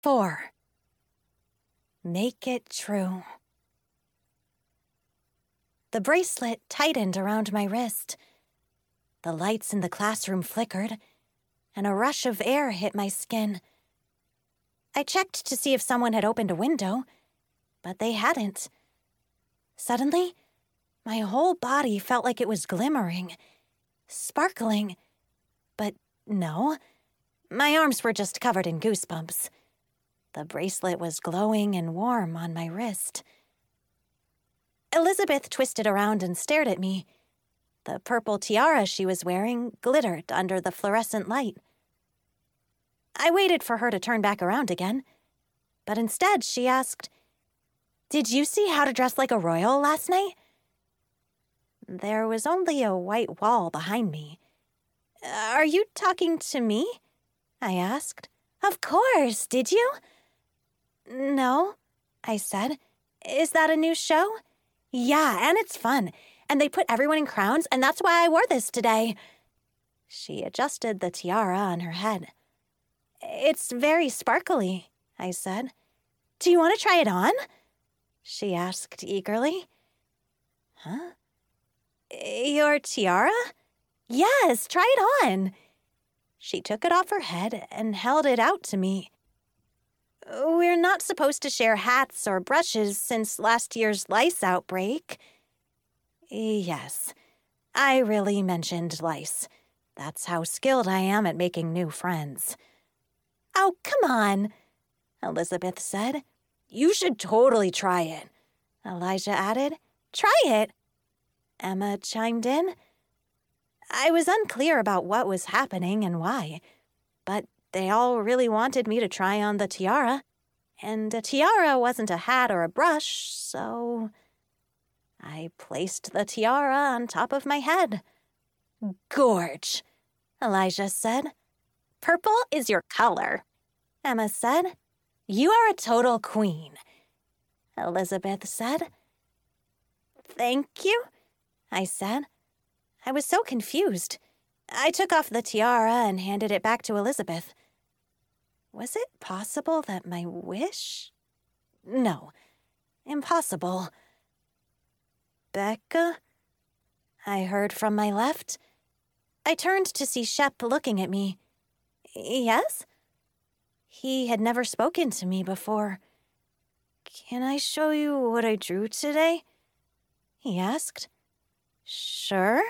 4. Make it true. The bracelet tightened around my wrist. The lights in the classroom flickered, and a rush of air hit my skin. I checked to see if someone had opened a window, but they hadn't. Suddenly, my whole body felt like it was glimmering, sparkling. But no, my arms were just covered in goosebumps. The bracelet was glowing and warm on my wrist. Elizabeth twisted around and stared at me. The purple tiara she was wearing glittered under the fluorescent light. I waited for her to turn back around again, but instead she asked, "Did you see How to Dress Like a Royal last night?" There was only a white wall behind me. "Are you talking to me?" I asked. "Of course, did you?" "No," I said. "Is that a new show?" "Yeah, and it's fun. And they put everyone in crowns, and that's why I wore this today." She adjusted the tiara on her head. "It's very sparkly," I said. "Do you want to try it on?" she asked eagerly. "Huh? Your tiara?" "Yes, try it on." She took it off her head and held it out to me. "We're not supposed to share hats or brushes since last year's lice outbreak." Yes, I really mentioned lice. That's how skilled I am at making new friends. "Oh, come on," Elizabeth said. "You should totally try it," Elijah added. "Try it," Emma chimed in. I was unclear about what was happening and why, but they all really wanted me to try on the tiara, and a tiara wasn't a hat or a brush, so I placed the tiara on top of my head. "Gorge," Elijah said. "Purple is your color," Emma said. "You are a total queen," Elizabeth said. "Thank you," I said. I was so confused. I took off the tiara and handed it back to Elizabeth. Was it possible that my wish? No, impossible. "Becca?" I heard from my left. I turned to see Shep looking at me. "Yes?" He had never spoken to me before. "Can I show you what I drew today?" he asked. "Sure."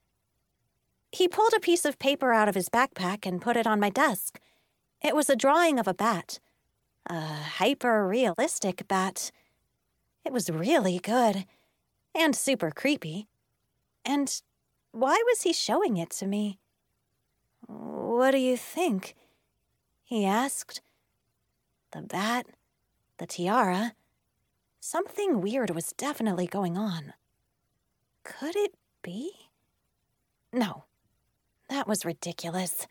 He pulled a piece of paper out of his backpack and put it on my desk. It was a drawing of a bat. A hyper-realistic bat. It was really good. And super creepy. And why was he showing it to me? "What do you think?" he asked. The bat, the tiara. Something weird was definitely going on. Could it be? No, that was ridiculous.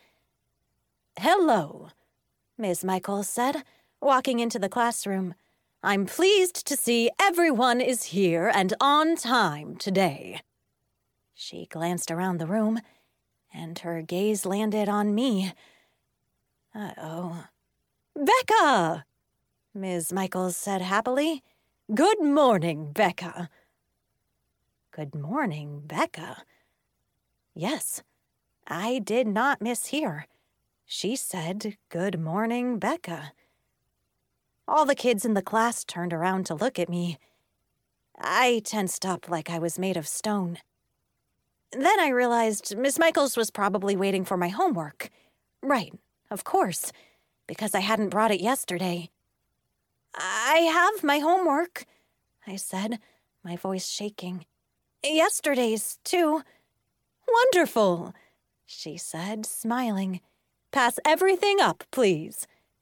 "Hello," Ms. Michaels said, walking into the classroom. "I'm pleased to see everyone is here and on time today." She glanced around the room, and her gaze landed on me. Uh-oh. "Becca!" Ms. Michaels said happily. "Good morning, Becca." Good morning, Becca. Yes, I did not mishear. She said, "Good morning, Becca." All the kids in the class turned around to look at me. I tensed up like I was made of stone. Then I realized Miss Michaels was probably waiting for my homework. Right, of course, because I hadn't brought it yesterday. "I have my homework," I said, my voice shaking. "Yesterday's, too." "Wonderful," she said, smiling. "Pass everything up, please."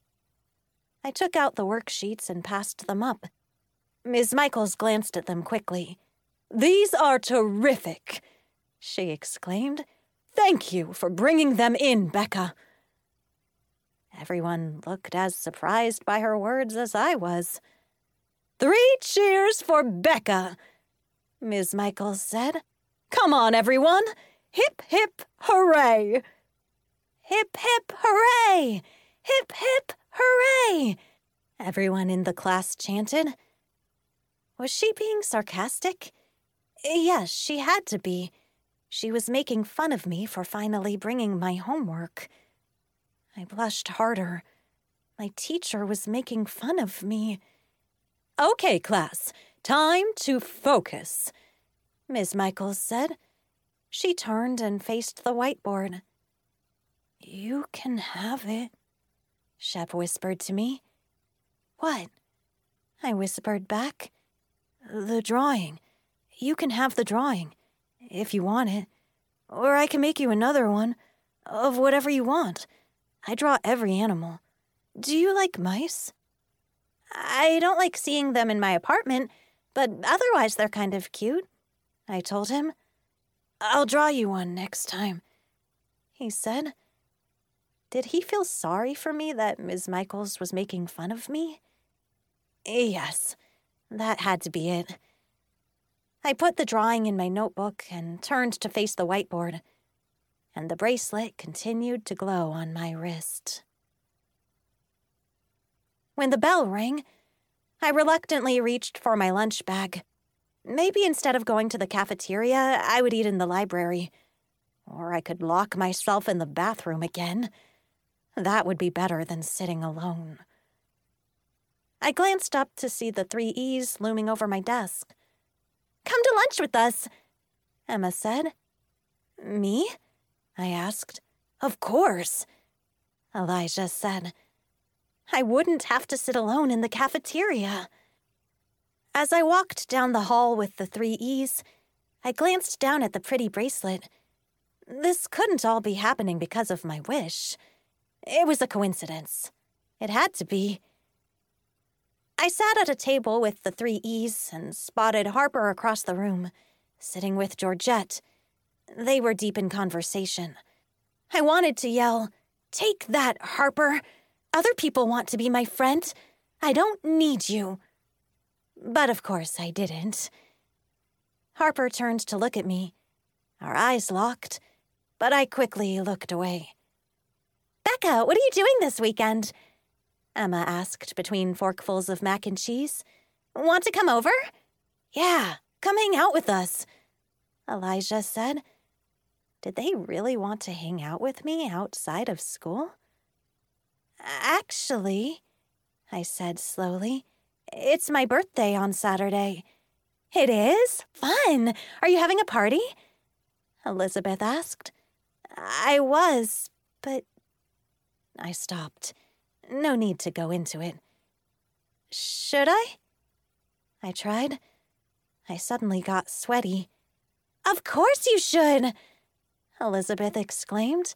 I took out the worksheets and passed them up. Ms. Michaels glanced at them quickly. "These are terrific," she exclaimed. "Thank you for bringing them in, Becca." Everyone looked as surprised by her words as I was. "3 cheers for Becca," Ms. Michaels said. "Come on, everyone. Hip, hip, hooray." "Hip, hip, hooray! Hip, hip, hooray!" everyone in the class chanted. Was she being sarcastic? Yes, she had to be. She was making fun of me for finally bringing my homework. I blushed harder. My teacher was making fun of me. "Okay, class, time to focus," Ms. Michaels said. She turned and faced the whiteboard. "You can have it," Shep whispered to me. "What?" I whispered back. "The drawing. You can have the drawing, if you want it. Or I can make you another one, of whatever you want. I draw every animal. Do you like mice?" "I don't like seeing them in my apartment, but otherwise they're kind of cute," I told him. "I'll draw you one next time," he said. Did he feel sorry for me that Ms. Michaels was making fun of me? Yes, that had to be it. I put the drawing in my notebook and turned to face the whiteboard, and the bracelet continued to glow on my wrist. When the bell rang, I reluctantly reached for my lunch bag. Maybe instead of going to the cafeteria, I would eat in the library. Or I could lock myself in the bathroom again. That would be better than sitting alone. I glanced up to see the 3 E's looming over my desk. "Come to lunch with us," Emma said. "Me?" I asked. "Of course," Elijah said. I wouldn't have to sit alone in the cafeteria. As I walked down the hall with the 3 E's, I glanced down at the pretty bracelet. This couldn't all be happening because of my wish. It was a coincidence. It had to be. I sat at a table with the 3 E's and spotted Harper across the room, sitting with Georgette. They were deep in conversation. I wanted to yell, "Take that, Harper! Other people want to be my friend. I don't need you." But of course I didn't. Harper turned to look at me. Our eyes locked, but I quickly looked away. "Becca, what are you doing this weekend?" Emma asked between forkfuls of mac and cheese. "Want to come over?" "Yeah, come hang out with us," Elijah said. Did they really want to hang out with me outside of school? "Actually," I said slowly, "it's my birthday on Saturday." "It is? Fun! Are you having a party?" Elizabeth asked. "I was, but..." I stopped. No need to go into it. "Should I?" I tried. I suddenly got sweaty. "Of course you should!" Elizabeth exclaimed.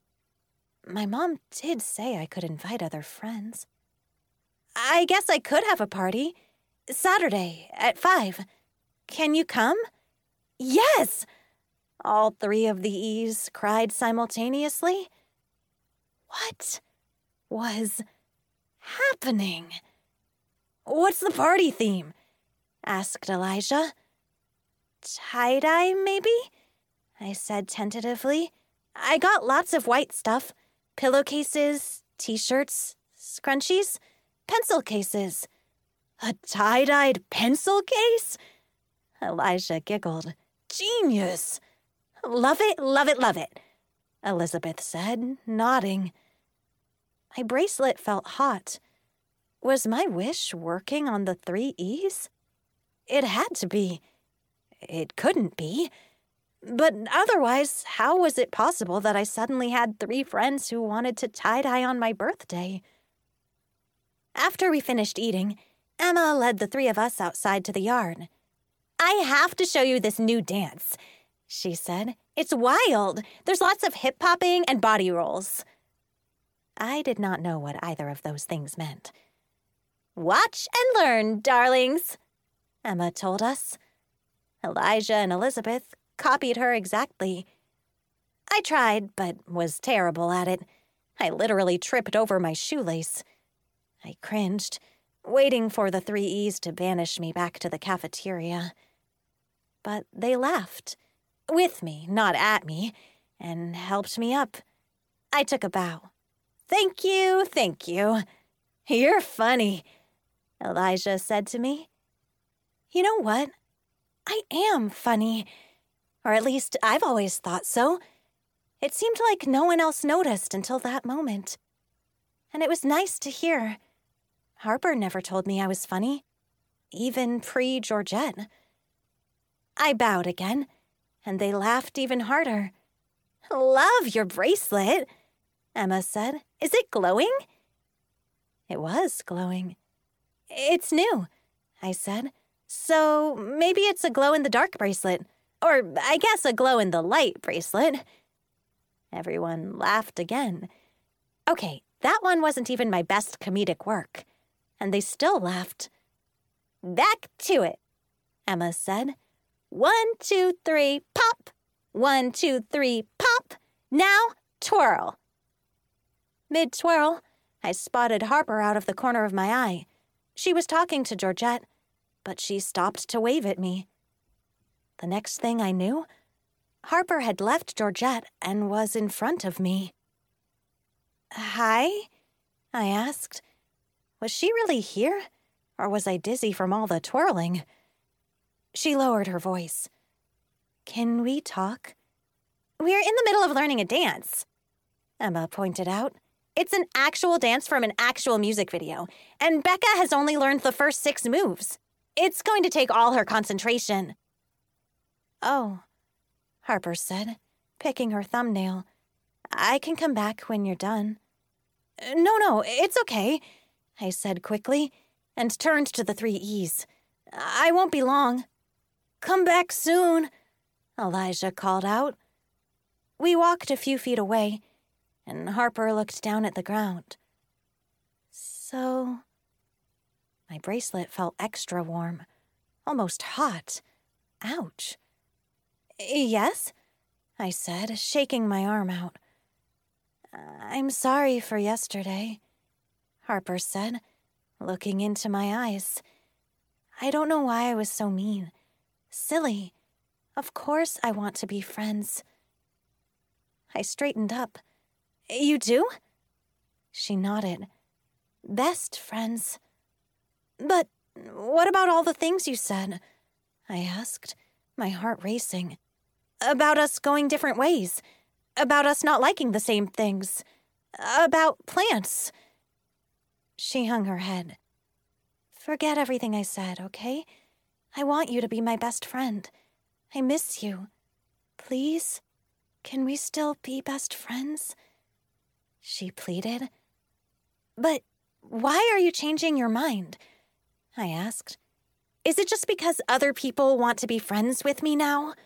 My mom did say I could invite other friends. "I guess I could have a party. Saturday at 5. Can you come?" "Yes!" All 3 of the E's cried simultaneously. What was happening? "What's the party theme?" asked Elijah. "Tie-dye, maybe?" I said tentatively. "I got lots of white stuff. Pillowcases, t-shirts, scrunchies, pencil cases." "A tie-dyed pencil case?" Elijah giggled. "Genius!" "Love it, love it, love it," Elizabeth said, nodding. My bracelet felt hot. Was my wish working on the 3 E's? It had to be. It couldn't be. But otherwise, how was it possible that I suddenly had 3 friends who wanted to tie-dye on my birthday? After we finished eating, Emma led the 3 of us outside to the yard. "I have to show you this new dance," she said. "It's wild. There's lots of hip-hopping and body rolls." I did not know what either of those things meant. "Watch and learn, darlings," Emma told us. Elijah and Elizabeth copied her exactly. I tried, but was terrible at it. I literally tripped over my shoelace. I cringed, waiting for the 3 E's to banish me back to the cafeteria. But they laughed. With me, not at me, and helped me up. I took a bow. Thank you, You're funny, Elijah said to me. You know what? I am funny. Or at least I've always thought so. It seemed like no one else noticed until that moment. And it was nice to hear. Harper never told me I was funny, even pre-Georgette. I bowed again, and they laughed even harder. Love your bracelet, Emma said. Is it glowing? It was glowing. It's new, I said. So maybe it's a glow-in-the-dark bracelet. Or I guess a glow-in-the-light bracelet. Everyone laughed again. Okay, that one wasn't even my best comedic work. And they still laughed. Back to it, Emma said. 1, 2, 3, pop. 1, 2, 3, pop. Now, twirl. Mid-twirl, I spotted Harper out of the corner of my eye. She was talking to Georgette, but she stopped to wave at me. The next thing I knew, Harper had left Georgette and was in front of me. Hi? I asked. Was she really here, or was I dizzy from all the twirling? She lowered her voice. Can we talk? We're in the middle of learning a dance, Emma pointed out. It's an actual dance from an actual music video, and Becca has only learned the first 6 moves. It's going to take all her concentration. Oh, Harper said, picking her thumbnail. I can come back when you're done. No, it's okay, I said quickly, and turned to the 3 E's. I won't be long. Come back soon, Elijah called out. We walked a few feet away, and Harper looked down at the ground. So, my bracelet felt extra warm, almost hot. Ouch. Yes, I said, shaking my arm out. I'm sorry for yesterday, Harper said, looking into my eyes. I don't know why I was so mean. Silly. Of course I want to be friends. I straightened up. You do? She nodded. Best friends. But what about all the things you said? I asked, my heart racing. About us going different ways. About us not liking the same things. About plants. She hung her head. Forget everything I said, okay? I want you to be my best friend. I miss you. Please, can we still be best friends? She pleaded. But why are you changing your mind? I asked. Is it just because other people want to be friends with me now?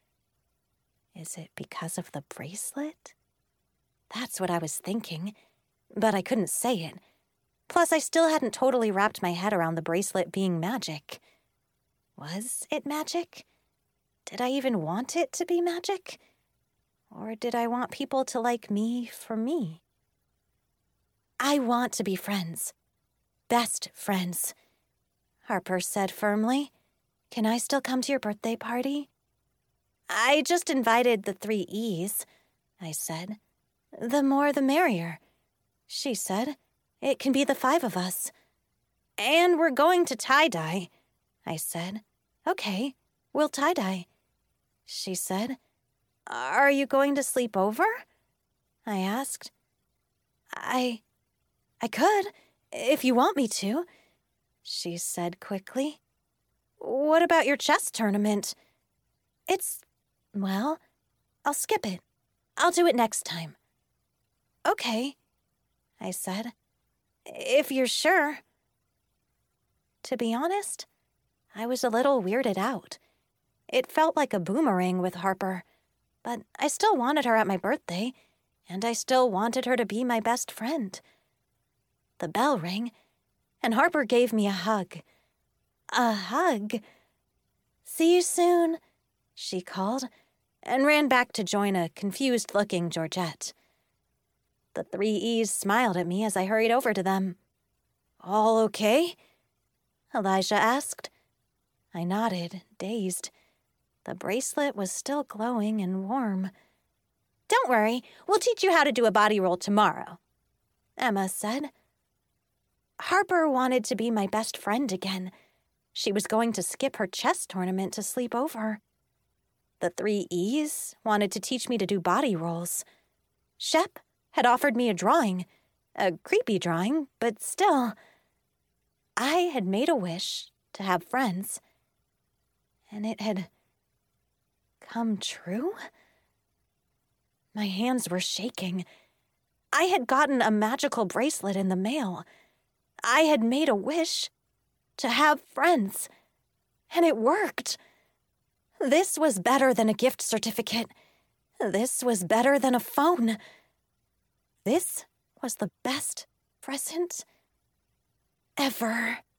Is it because of the bracelet? That's what I was thinking, but I couldn't say it. Plus, I still hadn't totally wrapped my head around the bracelet being magic. Was it magic? Did I even want it to be magic? Or did I want people to like me for me? I want to be friends. Best friends, Harper said firmly. Can I still come to your birthday party? I just invited the 3 E's, I said. The more the merrier, she said. It can be the 5 of us. And we're going to tie-dye, I said. Okay, we'll tie-dye, she said. Are you going to sleep over? I asked. I could, if you want me to, she said quickly. What about your chess tournament? Well, I'll skip it. I'll do it next time. Okay, I said. If you're sure. To be honest, I was a little weirded out. It felt like a boomerang with Harper, but I still wanted her at my birthday, and I still wanted her to be my best friend. The bell rang, and Harper gave me a hug. A hug? See you soon, she called, and ran back to join a confused-looking Georgette. The 3 E's smiled at me as I hurried over to them. All okay? Elijah asked. I nodded, dazed. The bracelet was still glowing and warm. Don't worry, we'll teach you how to do a body roll tomorrow, Emma said. Harper wanted to be my best friend again. She was going to skip her chess tournament to sleep over. The 3 E's wanted to teach me to do body rolls. Shep had offered me a drawing. A creepy drawing, but still. I had made a wish to have friends. And it had come true? My hands were shaking. I had gotten a magical bracelet in the mail. I had made a wish to have friends. And it worked. This was better than a gift certificate. This was better than a phone. This was the best present ever.